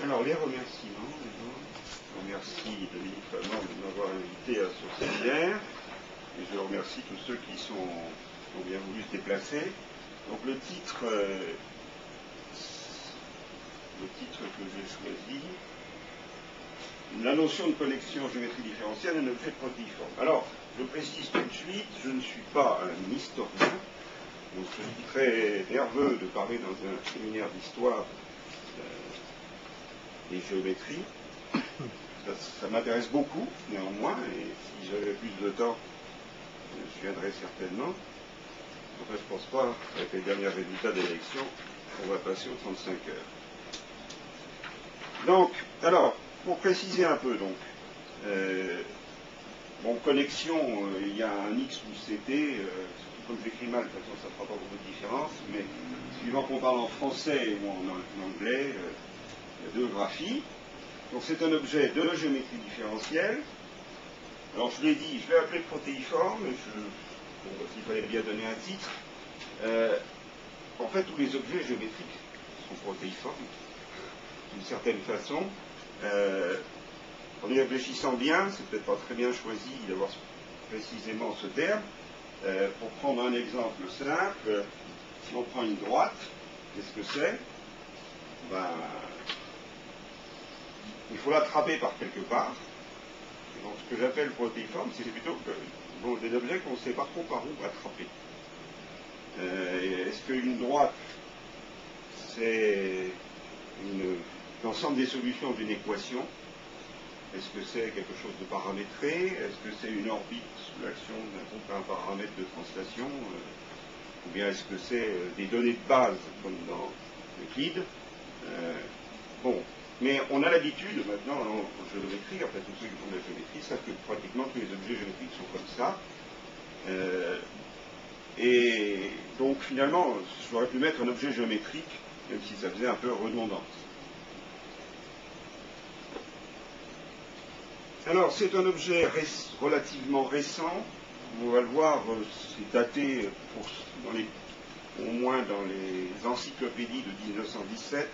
Alors, les remerciements, je remercie Dominique Flamand de m'avoir invité à ce séminaire, et je remercie tous ceux qui ont bien voulu se déplacer. Donc le titre que j'ai choisi, la notion de connexion géométrie différentielle est un objet protéiforme. Alors, je précise tout de suite, je ne suis pas un historien, donc je suis très nerveux de parler dans un séminaire d'histoire des géométries. Ça m'intéresse beaucoup, néanmoins, et si j'avais plus de temps, je viendrais certainement. Enfin, je ne pense pas, avec les derniers résultats d'élection, on va passer aux 35 heures. Donc, alors, pour préciser un peu, donc, bon, connexion, il y a un X ou CT, surtout comme j'écris mal, de toute façon, ça ne fera pas beaucoup de différence, mais suivant qu'on parle en français ou en anglais, il y a deux graphies. Donc, c'est un objet de géométrie différentielle. Alors, je l'ai dit, je l'ai appelé protéiforme, et bon, s'il fallait bien donner un titre, en fait, tous les objets géométriques sont protéiformes, d'une certaine façon. En y réfléchissant bien, c'est peut-être pas très bien choisi d'avoir précisément ce terme. Pour prendre un exemple simple, si on prend une droite, qu'est-ce que c'est? Ben, il faut l'attraper par quelque part. Et donc, ce que j'appelle protéiforme, c'est plutôt des objets qu'on ne sait pas trop par où attraper. Est-ce qu'une droite, c'est l'ensemble des solutions d'une équation? Est-ce que c'est quelque chose de paramétré? Est-ce que c'est une orbite sous l'action d'un paramètre de translation? Ou bien est-ce que c'est des données de base, comme dans Euclide? Bon, mais on a l'habitude maintenant en géométrie, en fait tous ceux qui font de la géométrie savent que pratiquement tous les objets géométriques sont comme ça. Et donc finalement, j'aurais pu mettre un objet géométrique, même si ça faisait un peu redondance. Alors, c'est un objet relativement récent. On va le voir, c'est daté au moins dans les encyclopédies de 1917.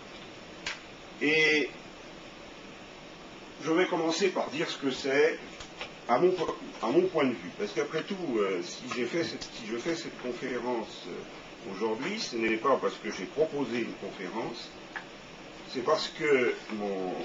Et je vais commencer par dire ce que c'est à mon point de vue. Parce qu'après tout, si je fais cette conférence aujourd'hui, ce n'est pas parce que j'ai proposé une conférence, c'est parce que mon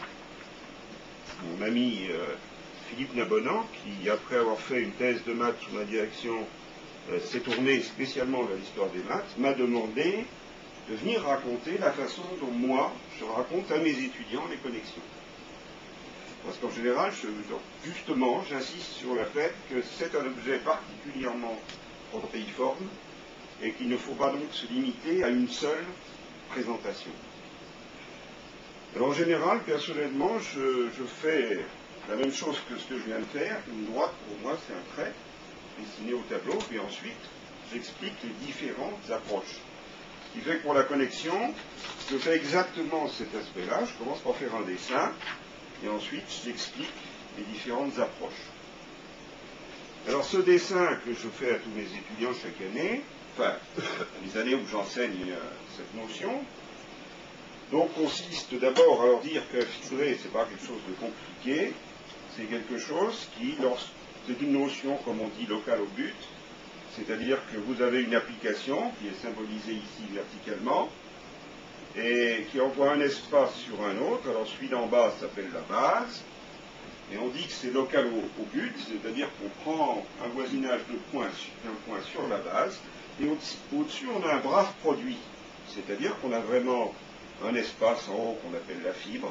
ami Philippe Nabonnan, qui après avoir fait une thèse de maths sous ma direction s'est tourné spécialement vers l'histoire des maths, m'a demandé de venir raconter la façon dont moi je raconte à mes étudiants les connexions. Parce qu'en général, justement, j'insiste sur le fait que c'est un objet particulièrement protéiforme et qu'il ne faut pas donc se limiter à une seule présentation. Alors, en général, personnellement, je fais la même chose que ce que je viens de faire. Une droite, pour moi, c'est un trait dessiné au tableau, puis ensuite, j'explique les différentes approches. Ce qui fait que pour la connexion, je fais exactement cet aspect-là. Je commence par faire un dessin, et ensuite, j'explique les différentes approches. Alors, ce dessin que je fais à tous mes étudiants chaque année, enfin, les années où j'enseigne cette notion, donc consiste d'abord à leur dire que fibrer, ce n'est pas quelque chose de compliqué, c'est quelque chose qui, c'est une notion, comme on dit, locale au but, c'est-à-dire que vous avez une application qui est symbolisée ici verticalement, et qui envoie un espace sur un autre. Alors celui d'en bas s'appelle la base, et on dit que c'est local au but, c'est-à-dire qu'on prend un voisinage d'un point sur la base, et au-dessus on a un brave produit, c'est-à-dire qu'on a vraiment un espace en haut qu'on appelle la fibre,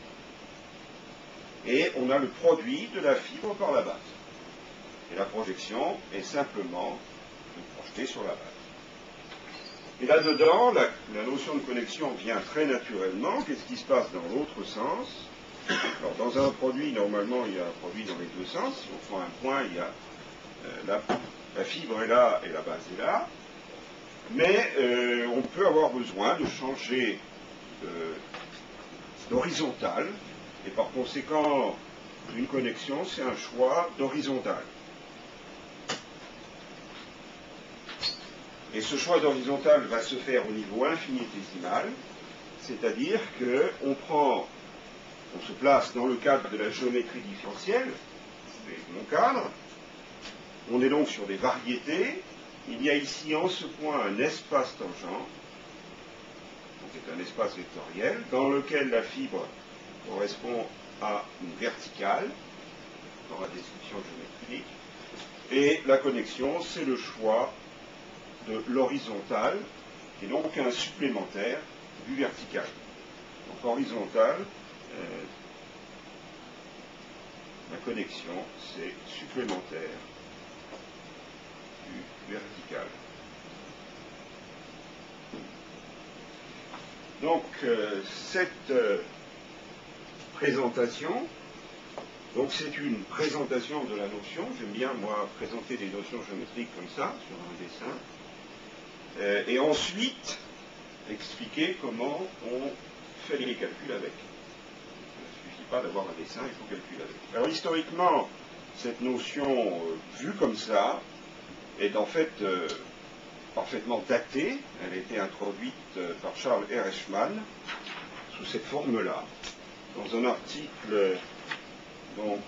et on a le produit de la fibre par la base. Et la projection est simplement de projeter sur la base. Et là-dedans, la notion de connexion vient très naturellement. Qu'est-ce qui se passe dans l'autre sens? Alors, dans un produit, normalement, il y a un produit dans les deux sens. Si on prend un point, il y a la fibre est là et la base est là. Mais on peut avoir besoin de changer d'horizontale, et par conséquent, une connexion, c'est un choix d'horizontale. Et ce choix d'horizontale va se faire au niveau infinitésimal, c'est-à-dire qu'on se place dans le cadre de la géométrie différentielle, c'est mon cadre, on est donc sur des variétés, il y a ici en ce point un espace tangent, donc c'est un espace vectoriel, dans lequel la fibre correspond à une verticale, dans la description géométrique, et la connexion, c'est le choix de l'horizontale, qui est donc un supplémentaire du vertical. Donc horizontal, la connexion, c'est supplémentaire du vertical. Donc cette présentation, donc c'est une présentation de la notion. J'aime bien, moi, présenter des notions géométriques comme ça, sur un dessin. Et ensuite, expliquer comment on fait les calculs avec. Il ne suffit pas d'avoir un dessin, il faut calculer avec. Alors historiquement, cette notion vue comme ça est en fait parfaitement datée. Elle a été introduite par Charles Erechman sous cette forme-là, dans un article, donc,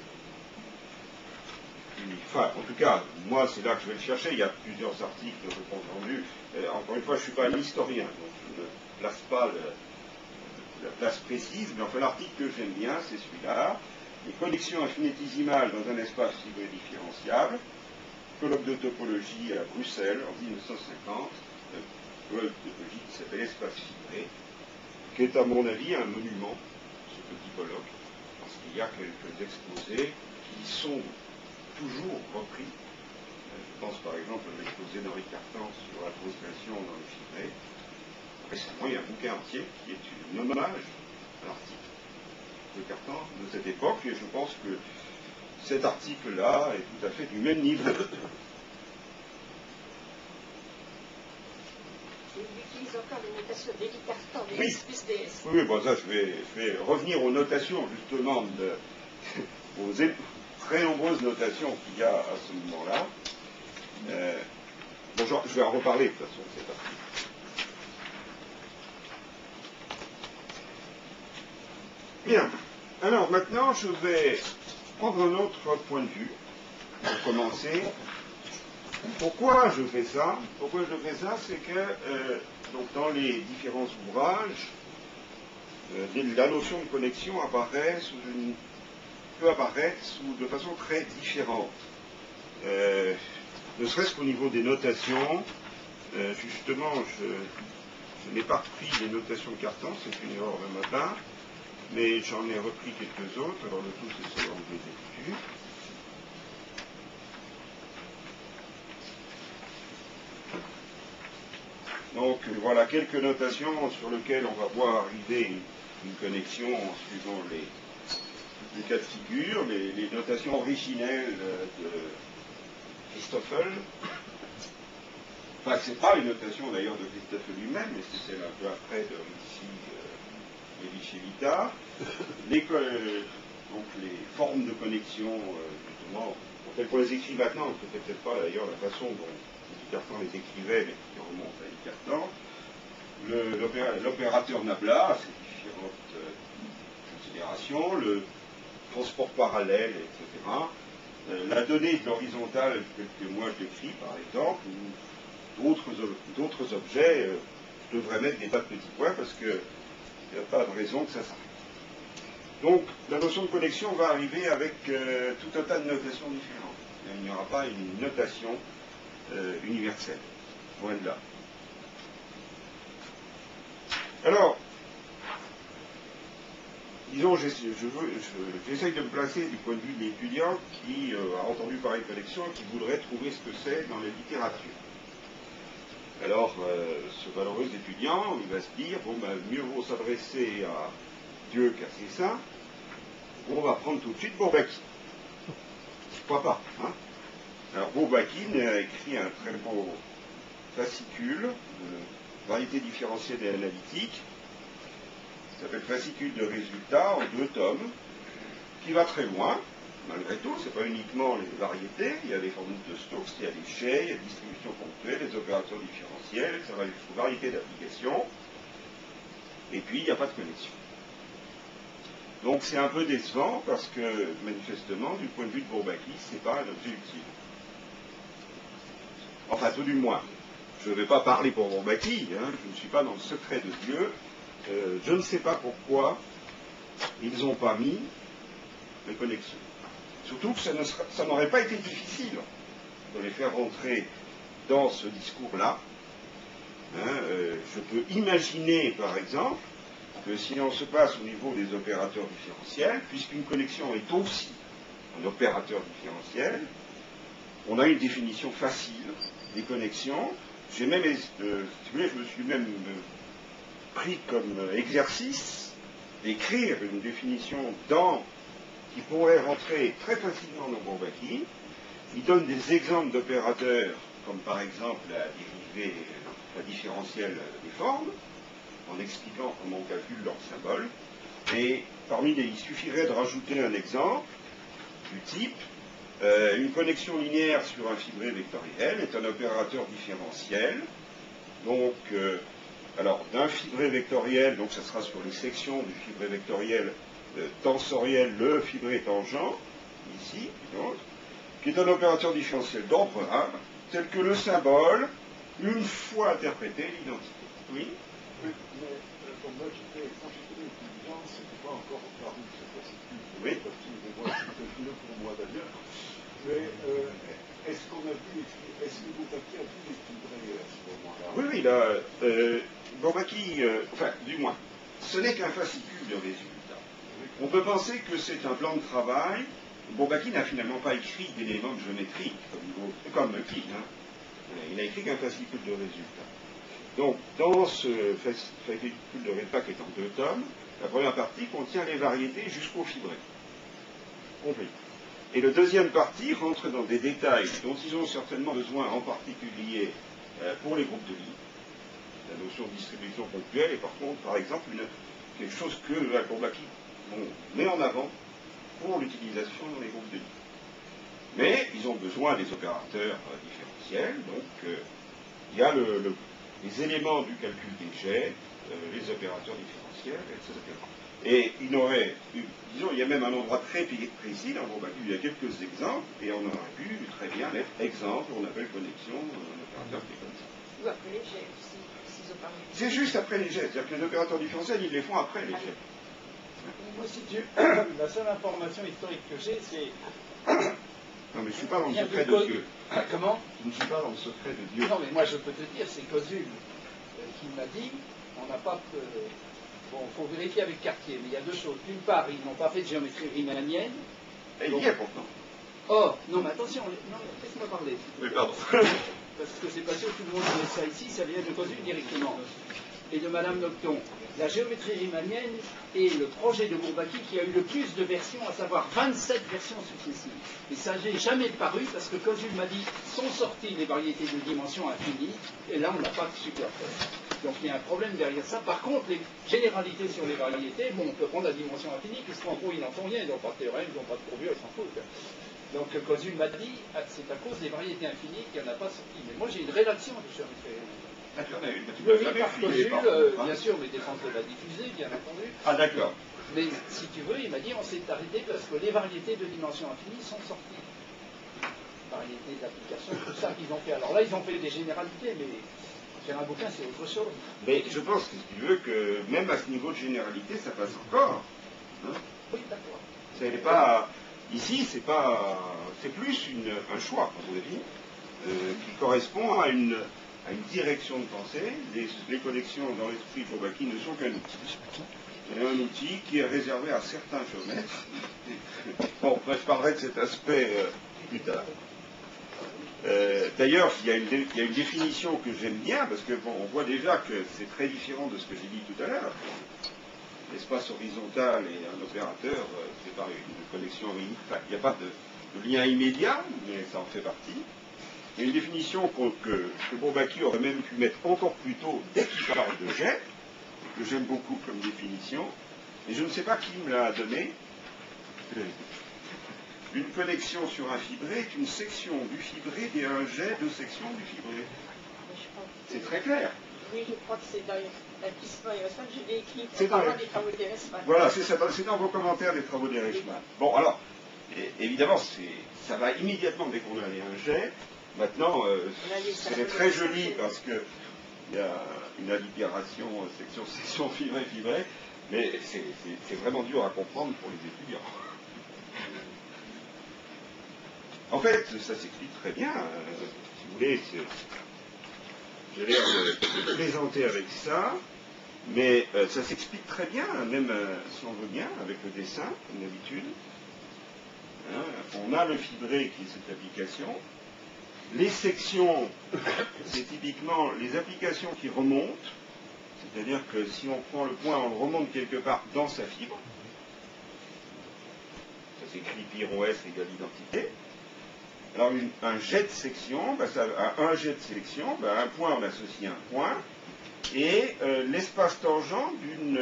enfin, en tout cas, moi, c'est là que je vais le chercher. Il y a plusieurs articles de compte rendu. Encore une fois, je ne suis pas un historien, donc je ne place pas la place précise, mais enfin, l'article que j'aime bien, c'est celui-là. Les connexions infinitésimales dans un espace fibré différenciable, colloque de topologie à Bruxelles en 1950, colloque de topologie qui s'appelle Espace fibré, qui est à mon avis un monument, ce petit colloque, parce qu'il y a quelques exposés qui sont toujours repris. Je pense par exemple à l'exposé d'Henri Cartan sur la translation dans le fibré. Récemment, il y a un bouquin entier qui est un hommage à l'article de Cartan de cette époque, et je pense que cet article-là est tout à fait du même niveau. Il utilise encore les notations d'Henri Cartan, des Oui. S plus DS. Oui, bon, ça, je vais revenir aux notations, justement, aux très nombreuses notations qu'il y a à ce moment-là. Bon, je vais en reparler, de toute façon, de cet article. Bien. Alors, maintenant, je vais prendre un autre point de vue, pour commencer. Pourquoi je fais ça? Pourquoi je fais ça? C'est que, donc, dans les différents ouvrages, la notion de connexion peut apparaître de façon très différente. Ne serait-ce qu'au niveau des notations, justement, je n'ai pas repris les notations de Cartan, c'est une erreur de ma part, mais j'en ai repris quelques autres, alors le tout c'est de savoir où je les ai vus. Donc voilà quelques notations sur lesquelles on va voir arriver une connexion en suivant les cas de figure, les notations originelles de Christoffel. Enfin, c'est pas une notation d'ailleurs de Christoffel lui-même, mais c'est celle un peu après de Ricci et Vita. Donc les formes de connexion, justement, telles qu'on les écrit maintenant, on ne peut peut-être pas d'ailleurs la façon dont Cartan les écrivait, mais qui remonte à Cartan. L'opérateur Nabla, ses différentes considérations, le transport parallèle, etc. La donnée de l'horizontale, que moi je décris par exemple, ou d'autres objets, je devrais mettre des tas de petits points parce qu'il n'y a pas de raison que ça s'arrête. Donc la notion de connexion va arriver avec tout un tas de notations différentes. Il n'y aura pas une notation universelle, loin de là. Alors, disons, j'essaye de me placer du point de vue de l'étudiant qui a entendu parler de connexion et qui voudrait trouver ce que c'est dans la littérature. Alors, ce valeureux étudiant, il va se dire, bon, ben, mieux vaut s'adresser à Dieu qu'à ses saints. On va prendre tout de suite Bourbaki. Pourquoi pas, hein? Alors, Bourbaki a écrit un très beau fascicule de variété différentielle et analytique, qui s'appelle Fascicule de résultats en 2 tomes, qui va très loin, malgré tout. C'est pas uniquement les variétés, il y a les formules de Stokes, il y a les jets, il y a la distribution ponctuelle, les opérateurs différentiels, ça va jusqu'aux variétés d'applications. et puis il n'y a pas de connexion. Donc c'est un peu décevant parce que, manifestement, du point de vue de Bourbaki, ce n'est pas un objet utile. Enfin, tout du moins. Je ne vais pas parler pour Bourbaki, hein, je ne suis pas dans le secret de Dieu. Je ne sais pas pourquoi ils n'ont pas mis les connexions. Surtout que ça n'aurait pas été difficile de les faire rentrer dans ce discours-là. Hein, je peux imaginer, par exemple, que si on se passe au niveau des opérateurs différentiels, puisqu'une connexion est aussi un opérateur différentiel, on a une définition facile des connexions. J'ai même, si vous voulez, je me suis même pris comme exercice d'écrire une définition qui pourrait rentrer très facilement dans Bourbaki. Il donne des exemples d'opérateurs, comme par exemple la différentielle des formes, en expliquant comment on calcule leurs symboles. Et il suffirait de rajouter un exemple du type une connexion linéaire sur un fibré vectoriel est un opérateur différentiel. Donc, alors d'un fibré vectoriel, donc ça sera sur les sections du fibré vectoriel tensoriel, le fibré tangent, ici, donc, qui est un opérateur différentiel d'ordre 1, tel que le symbole, une fois interprété, l'identité. Oui. Oui, mais pour moi, quand j'étais étudiant, ce n'était pas encore paru cette fascicule. Oui. C'était mieux pour moi d'ailleurs. Mais est-ce que Bourbaki a pu l'expliquer à ce moment-là? Oui, oui, là, Bourbaki, enfin, du moins, ce n'est qu'un fascicule de résultats. On peut penser que c'est un plan de travail. Bourbaki n'a finalement pas écrit d'éléments de géométrie, comme Euclide. Hein. Il n'a écrit qu'un fascicule de résultats. Donc, dans ce fascicule de résultats qui est en 2 tomes, la première partie contient les variétés jusqu'au fibré. Compris. Et la deuxième partie rentre dans des détails dont ils ont certainement besoin, en particulier pour les groupes de Lie. La notion de distribution ponctuelle est par contre, par exemple, quelque chose que Bourbaki met en avant pour l'utilisation dans les groupes de Lie. Mais ils ont besoin des opérateurs différentiels, donc il y a les éléments du calcul des jets, les opérateurs différentiels, etc. Et disons, il y a même un endroit très précis dans Bourbaki, il y a quelques exemples, et on aurait pu très bien mettre exemple, on appelle connexion, un opérateur qui est comme ça. Ou après les jets aussi, s'ils ont parlé. C'est juste après les jets, c'est-à-dire que les opérateurs différentiels, ils les font après les jets. Moi, si tu... la seule information historique que j'ai, c'est... Non, mais je ne suis pas dans le secret de Dieu. Comment? Je ne suis pas dans le secret de Dieu. Non, mais moi, je peux te dire, c'est Cosule qui m'a dit, on n'a pas... Bon, il faut vérifier avec Cartier, mais il y a 2 choses. D'une part, ils n'ont pas fait de géométrie riemannienne. Et il y est pourtant. Oh, non, mais attention, non, laisse-moi parler. Oui, pardon. Parce que c'est pas sûr que tout le monde connaisse ça ici, ça vient de Cosule directement. Et de Madame Nocton. La géométrie riemannienne est le projet de Bourbaki qui a eu le plus de versions, à savoir 27 versions successives. Et ça n'est jamais paru parce que Cosule m'a dit, sont sorties les variétés de dimension infinie, et là on n'a pas su quoi faire. Donc il y a un problème derrière ça. Par contre, les généralités sur les variétés, bon, on peut prendre la dimension infinie, puisqu'en gros ils n'en font rien, ils n'ont pas de théorème, ils n'ont pas de courbure, ils s'en foutent. Donc Cosule m'a dit, c'est à cause des variétés infinies qu'il n'y en a pas sorti. Mais moi j'ai une rédaction de géométrie riemannienne. Oui, Par Cosule, bien sûr, mes défenses de la diffuser, bien entendu. Ah, d'accord. Mais si tu veux, il m'a dit on s'est arrêté parce que les variétés de dimension infinie sont sorties. Variétés d'application, tout ça qu'ils ont fait. Alors là, ils ont fait des généralités, mais faire un bouquin, c'est autre chose. Mais je pense, si tu veux, que même à ce niveau de généralité, ça passe encore. Hein. Oui, d'accord. C'est pas... Ici, c'est plus un choix, à mon avis, qui correspond à une direction de pensée. Les connexions dans l'esprit de Bourbaki ne sont qu'un outil. C'est un outil qui est réservé à certains géomètres. Bon, je parlerai de cet aspect plus tard. D'ailleurs, il y a une définition que j'aime bien, parce que bon, on voit déjà que c'est très différent de ce que j'ai dit tout à l'heure. L'espace horizontal et un opérateur, c'est pas une connexion, enfin, il n'y a pas de lien immédiat, mais ça en fait partie. Il y a une définition que Bourbaki aurait même pu mettre encore plus tôt dès qu'il parle de jet, que j'aime beaucoup comme définition, et je ne sais pas qui me l'a donné. Une connexion sur un fibré est une section du fibré et un jet de section du fibré. C'est très clair. Oui, je crois que c'est dans l'application Erasmus, je l'ai écrit C'est en dans parlant les- des travaux d'Erasmus. Voilà, c'est dans vos commentaires des travaux d'Erechmann. Bon, alors, évidemment, ça va immédiatement dès qu'on a un jet. Maintenant, c'est très joli parce qu'il y a une allitération section, fibré, mais c'est vraiment dur à comprendre pour les étudiants. En fait, ça s'explique très bien. Si vous voulez, j'ai l'air de plaisanter avec ça, mais ça s'explique très bien, même si on veut bien, avec le dessin, comme d'habitude. Hein, on a le fibré qui est cette application. Les sections, c'est typiquement les applications qui remontent, c'est-à-dire que si on prend le point, on le remonte quelque part dans sa fibre. Ça s'écrit π-ρ-s égale identité. Alors un jet de section, à un jet de sélection, à un point on associe un point, et l'espace tangent d'une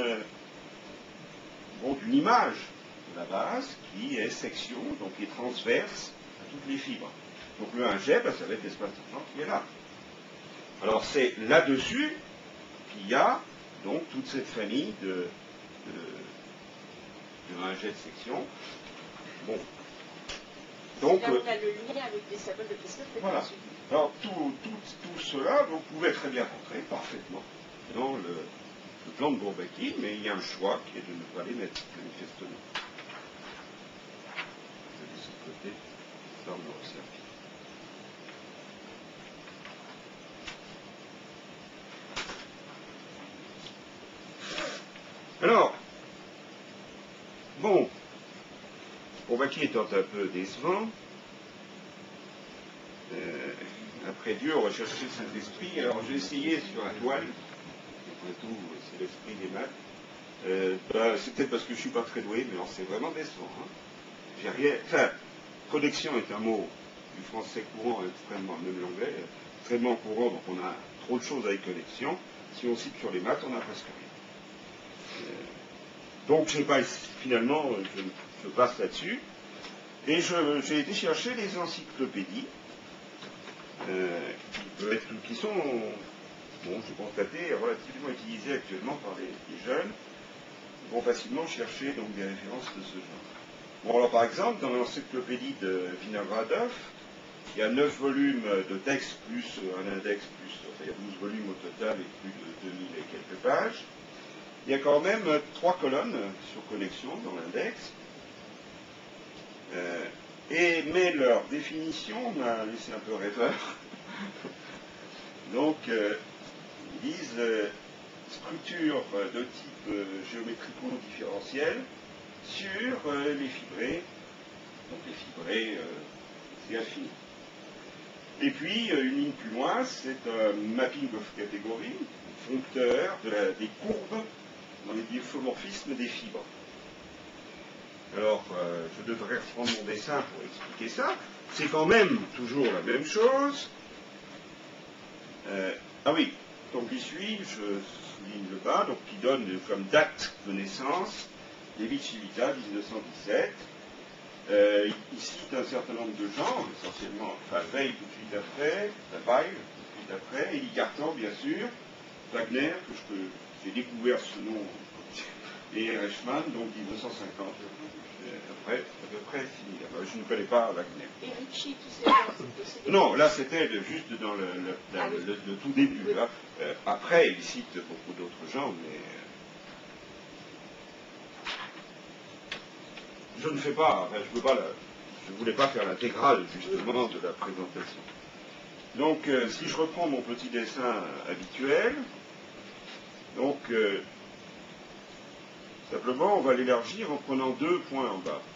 image de la base qui est section, donc qui est transverse à toutes les fibres. Donc le 1 jet, ça va être l'espace tangent qui est là. Alors c'est là-dessus qu'il y a donc toute cette famille de 1 jet de section. Bon. Donc, là, on a le lien avec les symboles de Christophe. Voilà. Alors tout cela, vous pouvez très bien rentrer parfaitement dans le plan de Bourbaki, mais il y a un choix qui est de ne pas les mettre manifestement. De ce côté, ça on le observe. Alors, bon, Bourbaki étant un peu décevant, après Dieu, on recherchait le Saint-Esprit, alors j'ai essayé sur la toile, après tout, c'est l'esprit des maths, c'est peut-être parce que je ne suis pas très doué, mais alors c'est vraiment décevant. Hein. J'ai rien. Enfin, connexion est un mot du français courant extrêmement, même l'anglais, extrêmement courant, donc on a trop de choses avec connexion. Si on cite sur les maths, on n'a presque rien. Donc finalement, je passe là-dessus. Et j'ai été chercher les encyclopédies qui sont, bon, j'ai constaté, relativement utilisées actuellement par les jeunes, qui vont facilement chercher donc, des références de ce genre. Bon, alors par exemple, dans l'encyclopédie de Vinogradov, il y a 9 volumes de texte plus un index, il y a 12 volumes au total et plus de 2000 et quelques pages. Il y a quand même 3 colonnes sur connexion dans l'index. Mais leur définition m'a laissé un peu rêveur. Donc, ils disent structure de type géométrico-différentiel sur les fibrés. Donc les fibrés, c'est infini. Et puis, une ligne plus loin, c'est un mapping of category, fonction des courbes dans les diffeomorphismes des fibres. Alors, je devrais reprendre mon dessin pour expliquer ça. C'est quand même toujours la même chose. Ah oui, donc il suit, je souligne le bas, donc qui donne comme date de naissance David Civita, 1917. Il cite un certain nombre de gens, essentiellement, enfin Weil tout de suite après, Weil tout de suite après, Élie Cartan, bien sûr, Wagner, j'ai découvert ce nom, et Erechmann, donc 1950. Après, à peu près fini. Je ne connais pas Wagner. Et Ricci, tous ces gens, non, là c'était juste dans le tout début. Oui. Là. Après, il cite beaucoup d'autres gens, mais je ne fais pas, enfin, je ne voulais pas faire l'intégrale justement de la présentation. Donc, si je reprends mon petit dessin habituel, donc simplement on va l'élargir en prenant 2 points en bas.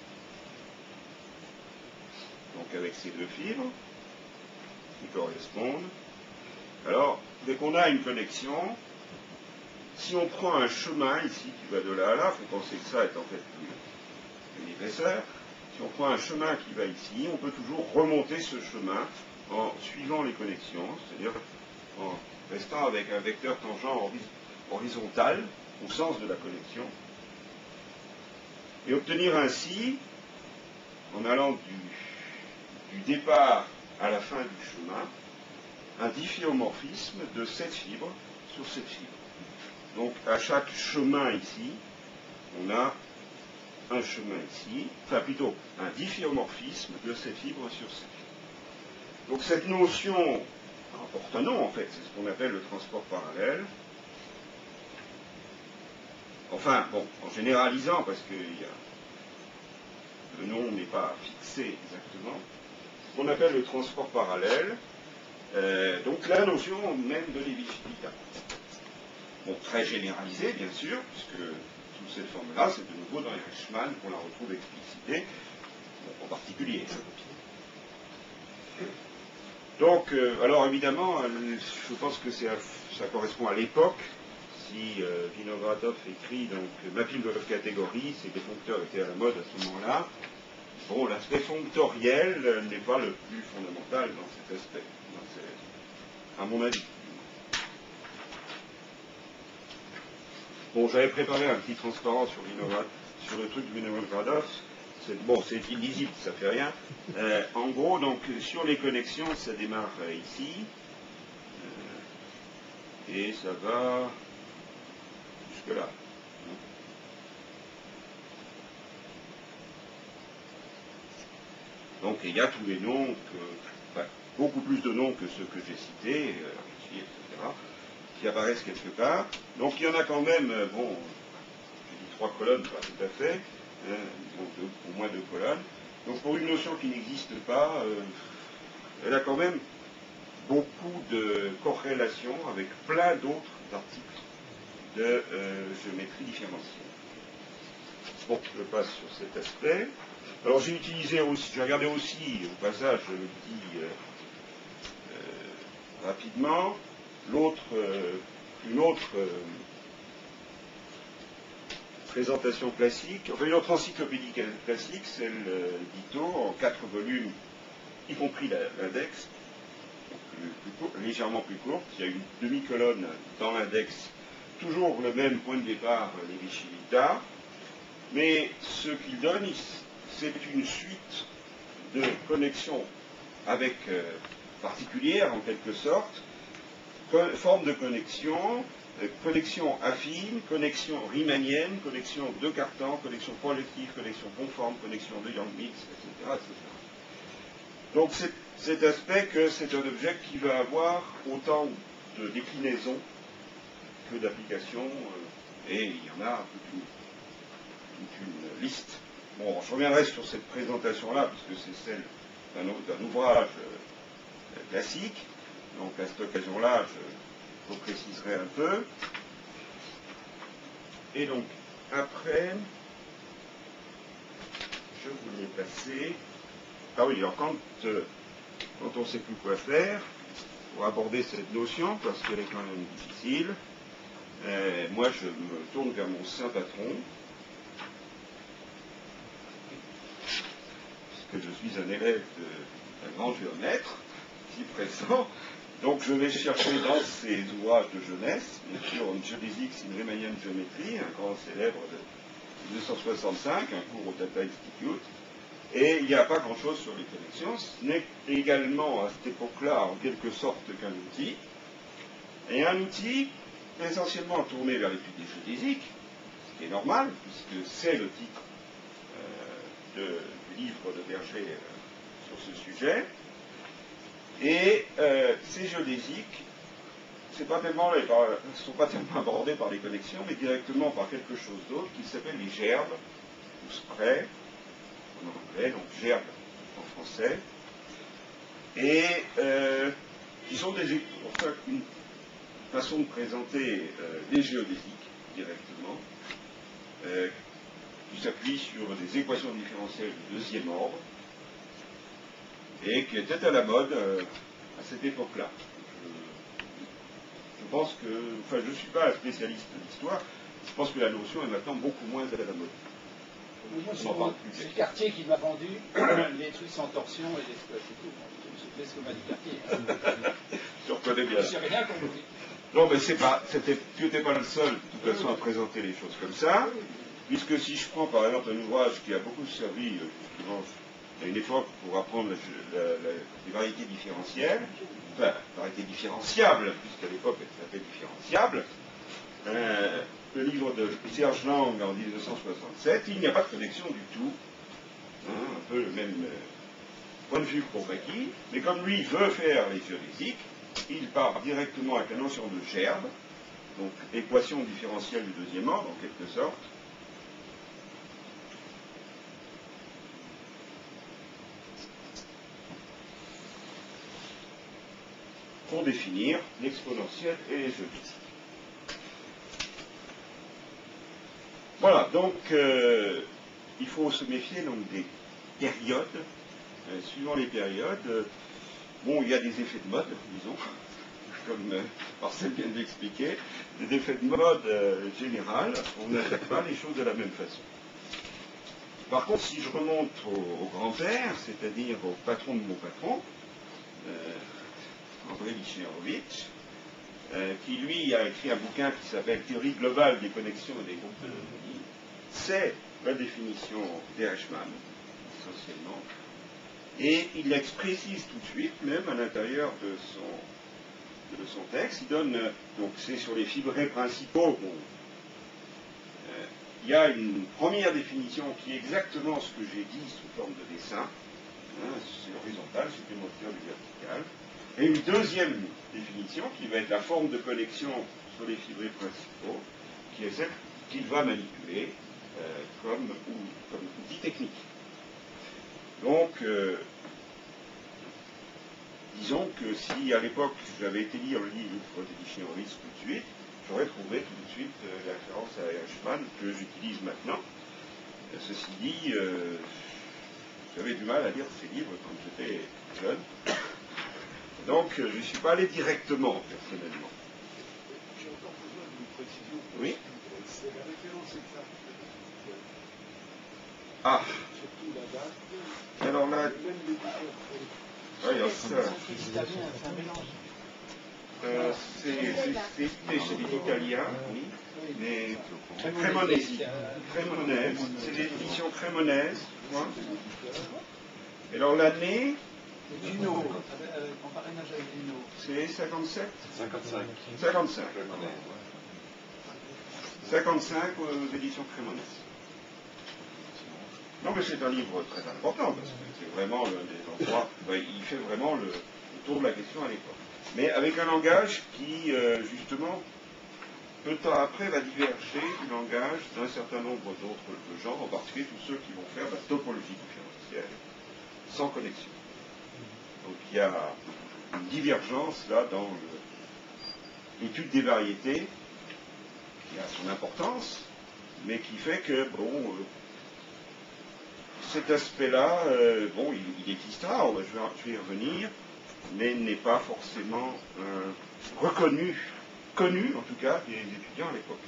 Donc avec ces 2 fibres qui correspondent. Alors, dès qu'on a une connexion, si on prend un chemin ici qui va de là à là, il faut penser que ça est en fait une épaisseur. Si on prend un chemin qui va ici, on peut toujours remonter ce chemin en suivant les connexions, c'est-à-dire en restant avec un vecteur tangent horizontal au sens de la connexion. Et obtenir ainsi, en allant du départ à la fin du chemin, un difféomorphisme de cette fibre sur cette fibre. Donc à chaque chemin ici, on a un chemin ici, enfin plutôt un difféomorphisme de ces fibres sur ces fibres. Donc cette notion porte un nom en fait, c'est ce qu'on appelle le transport parallèle. Enfin, bon, en généralisant, parce que le nom n'est pas fixé exactement, ce qu'on appelle le transport parallèle, donc la notion même de l'évictivité. Bon, très généralisée, bien sûr, puisque sous cette forme-là, c'est de nouveau dans Eichmann qu'on la retrouve explicitée, bon, en particulier. Donc, alors évidemment, je pense que ça correspond à l'époque. Si Vinogradov écrit donc Mapping of Category, c'est que les foncteurs étaient à la mode à ce moment-là. Bon, l'aspect fonctoriel n'est pas le plus fondamental dans cet aspect, à mon avis. Bon, j'avais préparé un petit transparent sur le truc de Vinogradov. Bon, c'est illisible, ça fait rien. En gros, donc, sur les connexions, ça démarre ici. Et ça va jusque-là. Donc, il y a tous les noms, beaucoup plus de noms que ceux que j'ai cités, etc., qui apparaissent quelque part. Donc, il y en a quand même, bon, j'ai dit 3 colonnes, pas tout à fait. Au moins 2 colonnes. Donc pour une notion qui n'existe pas, elle a quand même beaucoup de corrélations avec plein d'autres articles de géométrie différentielle. Bon, je passe sur cet aspect. Alors j'ai utilisé aussi, j'ai regardé aussi au passage, je le dis rapidement, une autre présentation classique, enfin une autre encyclopédie classique, celle d'Ito, en 4 volumes, y compris l'index, légèrement plus courte. Il y a une demi-colonne dans l'index, toujours le même point de départ, l'évictivita, mais ce qu'il donne, c'est une suite de connexions avec particulières en quelque sorte, forme de connexion, connexion affine, connexion riemannienne, connexion de Cartan, connexion projective, connexion conforme, connexion de Yang-Mills, etc., etc. Donc cet aspect que c'est un objet qui va avoir autant de déclinaisons que d'applications, et il y en a toute une liste. Bon, je reviendrai sur cette présentation-là, puisque c'est celle d'un ouvrage classique, donc à cette occasion-là, je préciserai un peu. Et donc, après, je voulais passer. Ah oui, alors quand on ne sait plus quoi faire, pour aborder cette notion, parce qu'elle est quand même difficile, moi je me tourne vers mon saint patron, puisque je suis un élève d'un grand géomètre, ici présent. Donc je vais chercher dans ses ouvrages de jeunesse, bien sûr, une géodésique, une riemannienne géométrie, un grand célèbre de 1965, un cours au Tata Institute, et il n'y a pas grand-chose sur les connexions. Ce n'est également à cette époque-là, en quelque sorte, qu'un outil, et un outil essentiellement tourné vers l'étude des géodésiques, ce qui est normal, puisque c'est le titre du livre de Berger sur ce sujet. Et ces géodésiques ne sont pas tellement abordés par les connexions, mais directement par quelque chose d'autre qui s'appelle les gerbes, ou spray, en anglais, donc gerbes en français, et qui sont une façon de présenter les géodésiques directement, qui s'appuie sur des équations différentielles de deuxième ordre, et qui était à la mode à cette époque-là. Je pense que, enfin, je ne suis pas un spécialiste d'histoire, je pense que la notion est maintenant beaucoup moins à la mode. Moi, c'est le quartier qui m'a vendu les trucs sans torsion et les squats et tout. Je sais ce que m'a dit quartier. Je reconnais bien. Je sais rien qu'on vous dit. Non, mais tu n'étais pas le seul, de toute façon, à présenter les choses comme ça, puisque si je prends par exemple un ouvrage qui a beaucoup servi, justement, à une époque, pour apprendre les variétés différentielles, enfin, variétés différenciables, puisqu'à l'époque elles s'appelaient différenciables, le livre de Serge Lang en 1967, il n'y a pas de connexion du tout, un peu le même point de vue que Bourbaki, mais comme lui veut faire les géodésiques, il part directement avec la notion de gerbe, donc équation différentielle du deuxième ordre en quelque sorte, pour définir l'exponentielle et les géodésiques. Voilà, donc il faut se méfier donc des périodes. Suivant les périodes, bon, il y a des effets de mode, disons, comme Marcel vient de l'expliquer, des effets de mode général, on ne fait pas les choses de la même façon. Par contre, si je remonte au grand-père, c'est-à-dire au patron de mon patron, André Lichner-Horowitz, qui lui a écrit un bouquin qui s'appelle Théorie globale des connexions et des groupes de toponymes, c'est la définition d'Eichmann, essentiellement. Et il précise tout de suite, même à l'intérieur de son texte, il donne, donc c'est sur les fibrés principaux, bon, il y a une première définition qui est exactement ce que j'ai dit sous forme de dessin, c'est l'horizontal, supplémentaire du vertical, et une deuxième définition qui va être la forme de connexion sur les fibrés principaux, qui est celle qu'il va manipuler comme outil technique. Donc, disons que si à l'époque j'avais été lire le livre de Lichner-Horowitz tout de suite, j'aurais trouvé tout de suite la référence à Eichmann que j'utilise maintenant. Ceci dit, j'avais du mal à lire ces livres quand j'étais jeune. Donc, je ne suis pas allé directement, personnellement. J'ai encore besoin d'une précision. Oui. C'est la référence exacte. Ah. Surtout la date. Alors là, même l'éditeur. oui, alors ça, c'est des Italiens, oui, mais Cremonesi, c'est l'édition Cremonese, moi. Et alors l'année, Dino, en parrainage avec Dino. c'est 57 55. 55. 55 aux éditions Cremonese. Non, mais c'est un livre très important, parce que c'est vraiment l'un des endroits, il fait vraiment le tour de la question à l'époque. Mais avec un langage qui, justement, peu de temps après, va diverger du langage d'un certain nombre d'autres genres, en particulier tous ceux qui vont faire de la topologie différentielle, sans connexion. Donc il y a une divergence, là, dans l'étude des variétés, qui a son importance, mais qui fait que, bon, cet aspect-là, bon, il existera, je vais y revenir, mais n'est pas forcément connu en tout cas, des étudiants à l'époque.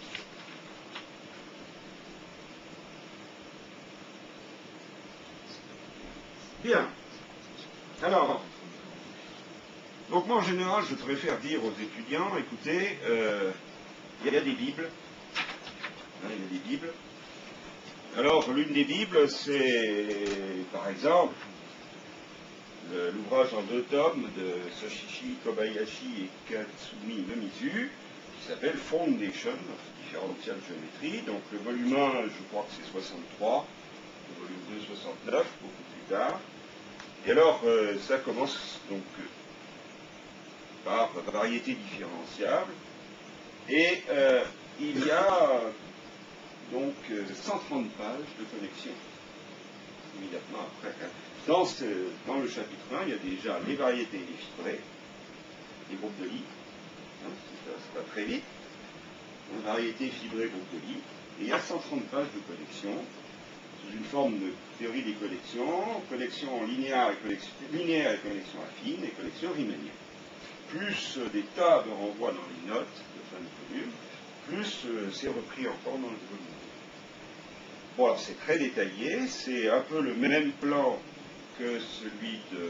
Bien. Alors, donc moi en général, je préfère dire aux étudiants, écoutez, il y a des Bibles, il y a des Bibles. Alors, l'une des Bibles, c'est, par exemple, l'ouvrage en 2 tomes de Soshishi Kobayashi et Katsumi Nomizu, qui s'appelle Foundation of Differential Geometry. Donc, le volume 1, je crois que c'est 63, le volume 2, 69, beaucoup plus tard. Et alors, ça commence donc par variété différenciable. Et il y a donc 130 pages de connexion immédiatement après. Dans le chapitre 1, il y a déjà les variétés et les fibrés, les groupes de Lie, ça va très vite, variétés, fibrés, groupes de Lie, et il y a 130 pages de connexion, sous une forme de théorie des connexion linéaire et connexion affine, et connexion riemannienne. Plus des tas de renvois dans les notes de fin de volume, plus c'est repris encore dans le volume. Bon, alors c'est très détaillé, c'est un peu le même plan que celui de...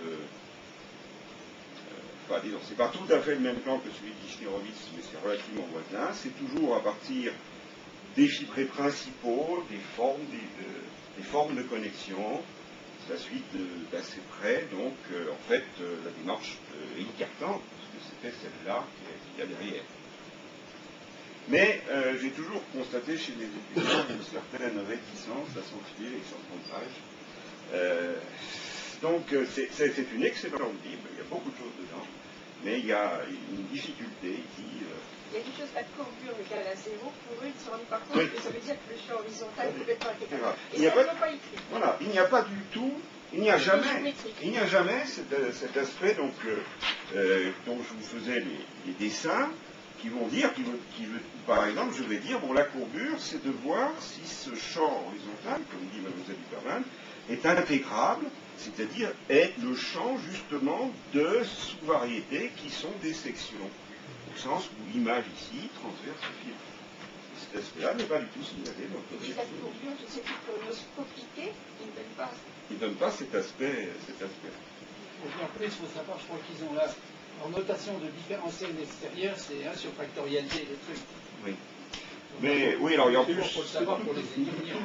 enfin, disons, c'est pas tout à fait le même plan que celui d'Ichner-Horowitz, mais c'est relativement voisin. C'est toujours à partir des fibrés principaux, des formes de connexion. ça suit d'assez près, donc en fait la démarche écartante, parce que c'était celle-là qu'il y a derrière. Mais j'ai toujours constaté chez les étudiants une certaine réticence à s'enfiler les 130 pages. Donc c'est une excellente Bible, il y a beaucoup de choses dedans, mais il y a une difficulté qui... Il y a quelque chose, la courbure égale à 0, pour eux, ils ne se rendent pas compte que ça veut dire que le champ horizontal est complètement intégrable. Et ça, ils n'ont pas écrit. Voilà, il n'y a pas du tout, il n'y a jamais cet aspect donc, dont je vous faisais les dessins, qui vont dire, par exemple, je vais dire, bon, la courbure, c'est de voir si ce champ horizontal, comme dit Mlle Huberman, est intégrable, c'est-à-dire est le champ justement de sous-variétés qui sont des sections, au sens où l'image ici transverse le fil. Cet aspect-là n'est pas du tout signalé dans notre La courbure, je sais plus, pour nos compliqués, ils ne donnent pas. Il ne donne pas cet aspect. En plus, il faut savoir, je crois qu'ils ont là, en notation de différentiel extérieur, c'est 1 sur factoriel D, le truc. Oui. Mais oui, alors il y a en plus. Il faut le savoir pour les étudiants.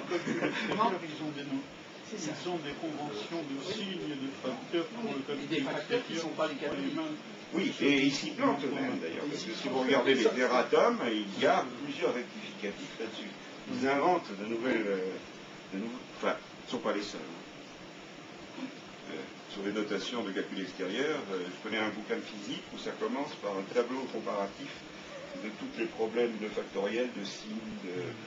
Ils ont des conventions de signes de facteurs pour le calcul. Des facteurs qui ne sont pas les calculs. Oui, et ils s'y plantent eux-mêmes d'ailleurs, parce que si vous regardez les erratums, il y a plusieurs rectificatifs là-dessus. Ils inventent de nouvelles. Enfin, ils ne sont pas les seuls. Sur les notations de calcul extérieur, je connais un bouquin de physique où ça commence par un tableau comparatif de tous les problèmes de factoriel, de signes,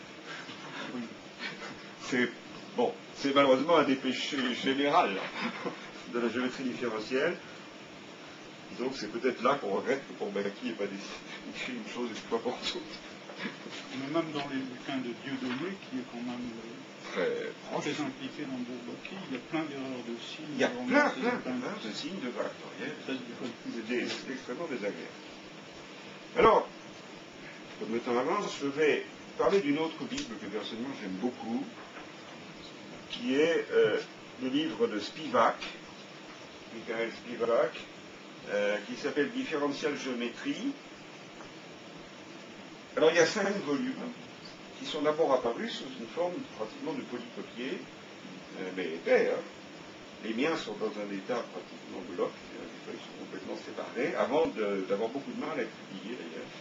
c'est malheureusement un des péchés général de la géométrie différentielle. Donc c'est peut-être là qu'on regrette que Bourbaki n'ait pas écrit une chose une fois pour toutes. Mais même dans les bouquins de Dieudonné, qui est quand même très impliqué dans Bourbaki, il y a plein d'erreurs de signes. Il y a plein d'erreurs de signes de factoriel. C'est extrêmement désagréable. Alors, comme le temps avance, je vais parler d'une autre Bible que personnellement j'aime beaucoup, qui est le livre de Spivak, Michael Spivak, qui s'appelle Differential Géométrie. Alors il y a 5 volumes qui sont d'abord apparus sous une forme pratiquement de polycopier, mais épais. Hein. Les miens sont dans un état pratiquement bloc, ils sont complètement séparés, avant d'avoir beaucoup de mal à être publiés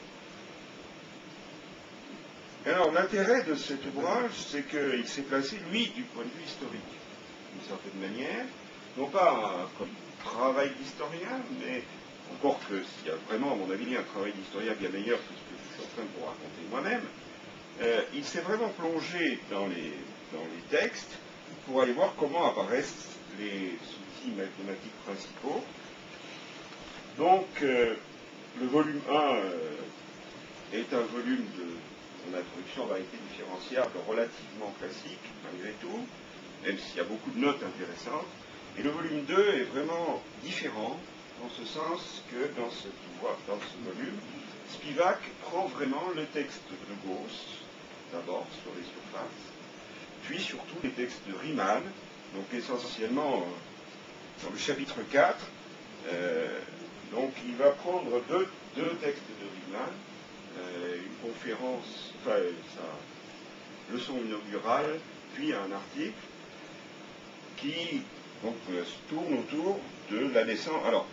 d'ailleurs. Alors l'intérêt de cet ouvrage, c'est qu'il s'est placé, lui, du point de vue historique, d'une certaine manière, non pas comme travail d'historien, mais encore que s'il y a vraiment, à mon avis, un travail d'historien bien meilleur que ce que je suis en train de vous raconter moi-même, il s'est vraiment plongé dans les textes pour aller voir comment apparaissent les outils mathématiques principaux. Donc, le volume 1 est un volume de l'introduction en variété différenciable relativement classique, malgré tout, même s'il y a beaucoup de notes intéressantes. Et le volume 2 est vraiment différent, en ce sens que dans ce volume, Spivak prend vraiment le texte de Gauss, d'abord sur les surfaces, puis surtout les textes de Riemann, donc essentiellement dans le chapitre 4, donc il va prendre deux textes de Riemann, une conférence, enfin sa leçon inaugurale, puis un article qui donc tourne autour de la naissance. Alors,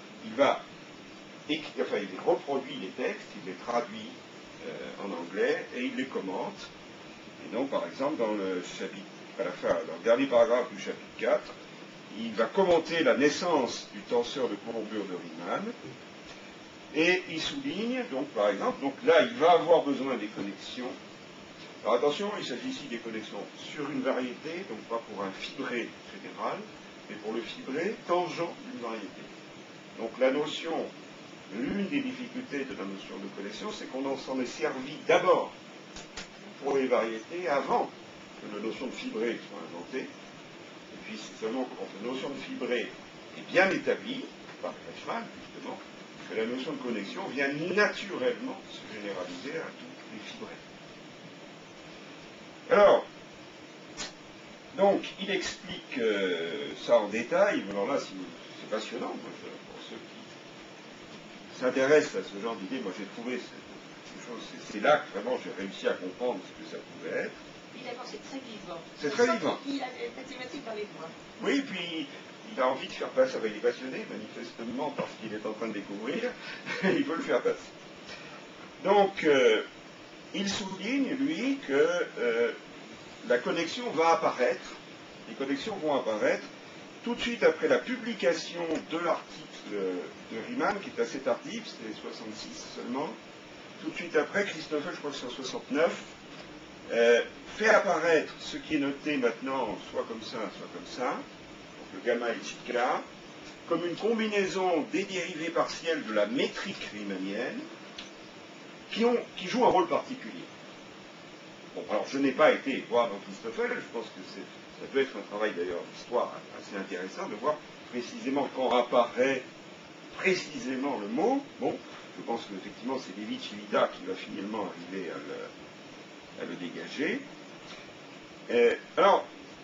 il reproduit les textes, il les traduit en anglais et il les commente. Et donc, par exemple, dans le chapitre, à la fin, dans le dernier paragraphe du chapitre 4, il va commenter la naissance du tenseur de courbure de Riemann. Et il souligne, donc par exemple, donc là il va avoir besoin des connexions. Alors attention, il s'agit ici des connexions sur une variété, donc pas pour un fibré général, mais pour le fibré tangent d'une variété. Donc la notion, l'une des difficultés de la notion de connexion, c'est qu'on s'en est servi d'abord pour les variétés avant que la notion de fibré soit inventée. Et puis c'est seulement quand la notion de fibré est bien établie, par Kretschmann justement, que la notion de connexion vient naturellement se généraliser à tous les fibrés. Alors, donc, il explique ça en détail. Alors là, c'est passionnant pour ceux qui s'intéressent à ce genre d'idée. Moi, j'ai trouvé cette chose. C'est là que vraiment j'ai réussi à comprendre ce que ça pouvait être. Oui, d'accord, c'est très vivant. C'est très vivant. Il a les mathématiques dans les points. Oui, puis il a envie de faire passer, il est passionné manifestement parce qu'il est en train de découvrir, il veut le faire passer. Donc, il souligne, lui, que la connexion va apparaître, les connexions vont apparaître tout de suite après la publication de l'article de Riemann, qui est assez tardif, c'est 66 seulement. Tout de suite après, Christoffel, je crois que c'est en 69, fait apparaître ce qui est noté maintenant, soit comme ça, donc le gamma et J-K, comme une combinaison des dérivées partielles de la métrique riemannienne, qui jouent un rôle particulier. Bon, alors je n'ai pas été voir dans Christoffel, je pense que ça peut être un travail d'ailleurs d'histoire assez intéressant de voir précisément quand apparaît précisément le mot. Bon, je pense qu'effectivement c'est Levi-Civita qui va finalement arriver à le dégager. Alors,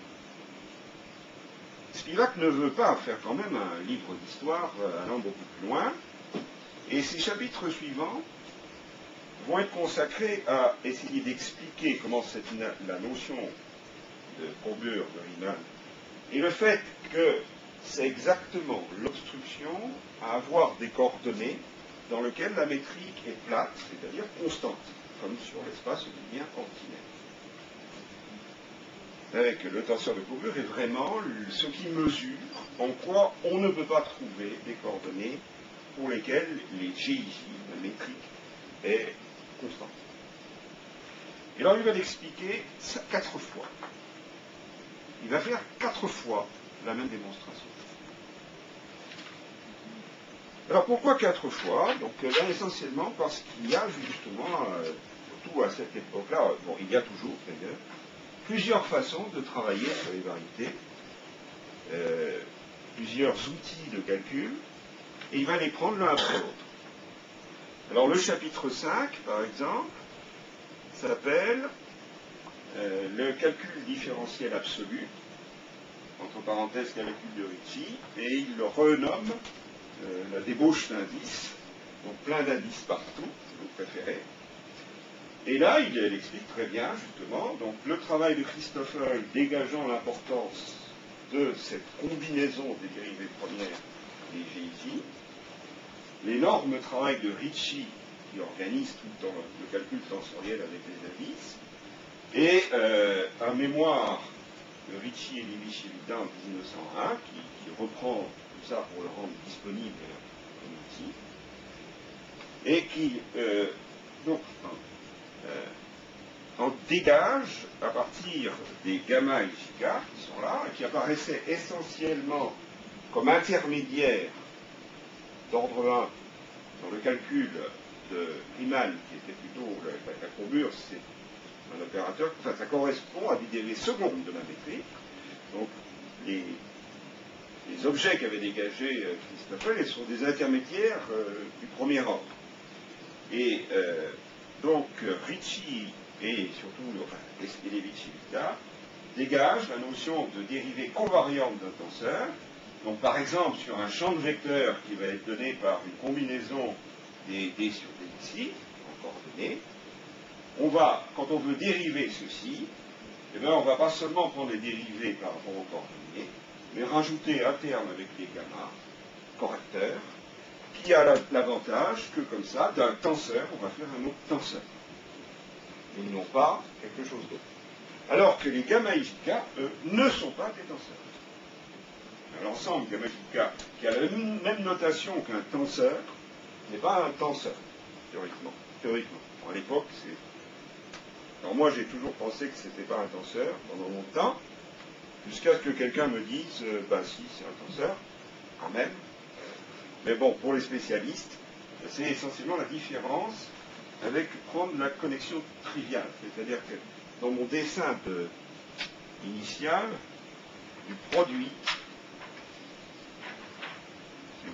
Spivak ne veut pas faire quand même un livre d'histoire allant beaucoup plus loin, et ses chapitres suivants vont être consacrés à essayer d'expliquer comment la notion de courbure de Riemann et le fait que c'est exactement l'obstruction à avoir des coordonnées dans lesquelles la métrique est plate, c'est-à-dire constante, comme sur l'espace euclidien ordinaire. Avec le tenseur de courbure est vraiment ce qui mesure en quoi on ne peut pas trouver des coordonnées pour lesquelles les GIJ, la métrique, est constante. Et alors il va l'expliquer 4 fois. Il va faire 4 fois la même démonstration. Alors pourquoi 4 fois? Donc là essentiellement parce qu'il y a justement, surtout à cette époque-là, bon il y a toujours d'ailleurs, plusieurs façons de travailler sur les variétés, plusieurs outils de calcul, et il va les prendre l'un après l'autre. Alors le chapitre 5, par exemple, s'appelle le calcul différentiel absolu, entre parenthèses calcul de Ricci, et il le renomme la débauche d'indices, donc plein d'indices partout, si vous préférez. Et là, il explique très bien, justement, donc le travail de Christoffel dégageant l'importance de cette combinaison des dérivées premières des GIJ, l'énorme travail de Ricci, qui organise tout le temps le calcul tensoriel avec les indices, et un mémoire de Ricci et Levi-Civita en 1901, qui reprend tout ça pour le rendre disponible comme outil, et qui en dégage à partir des gamma et J qui sont là, et qui apparaissaient essentiellement comme intermédiaires d'ordre 1 dans le calcul de Riemann, qui était plutôt la courbure, c'est un opérateur, enfin ça correspond à des dérivées secondes de la métrique. Donc les objets qu'avait dégagé Christoffel sont des intermédiaires du premier ordre. Et donc Ricci et surtout Levi-Civita dégagent la notion de dérivée covariante d'un tenseur. Donc par exemple sur un champ de vecteurs qui va être donné par une combinaison des D sur des ici, en coordonnées, on va, quand on veut dériver ceci, eh bien, on ne va pas seulement prendre les dérivés par rapport aux coordonnées, mais rajouter un terme avec les gamma, correcteurs, qui a l'avantage que comme ça, d'un tenseur, on va faire un autre tenseur. Et non pas quelque chose d'autre. Alors que les gamma et J, eux, ne sont pas des tenseurs. L'ensemble gamma J, qui a la même notation qu'un tenseur, n'est pas un tenseur, théoriquement. Bon, à l'époque, c'est... Alors moi, j'ai toujours pensé que ce n'était pas un tenseur pendant longtemps, jusqu'à ce que quelqu'un me dise, bah si, c'est un tenseur, quand même. Mais bon, pour les spécialistes, c'est essentiellement la différence avec prendre la connexion triviale. C'est-à-dire que dans mon dessin initial du produit,